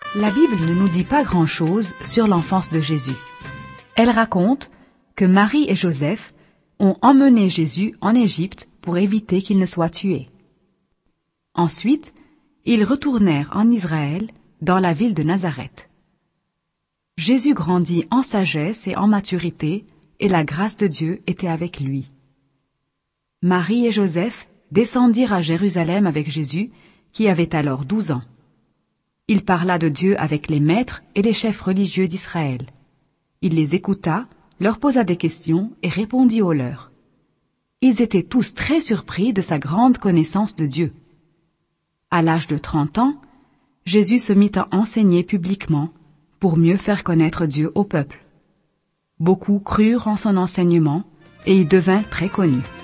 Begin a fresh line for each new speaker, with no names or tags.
La Bible ne nous dit pas grand-chose sur l'enfance de Jésus. Elle raconte que Marie et Joseph ont emmené Jésus en Égypte pour éviter qu'il ne soit tué. Ensuite, ils retournèrent en Israël, dans la ville de Nazareth. Jésus grandit en sagesse et en maturité, et la grâce de Dieu était avec lui. Marie et Joseph descendirent à Jérusalem avec Jésus, qui avait alors 12 ans. Il parla de Dieu avec les maîtres et les chefs religieux d'Israël. Il les écouta, leur posa des questions et répondit aux leurs. Ils étaient tous très surpris de sa grande connaissance de Dieu. À l'âge de 30 ans, Jésus se mit à enseigner publiquement pour mieux faire connaître Dieu au peuple. Beaucoup crurent en son enseignement et il devint très connu.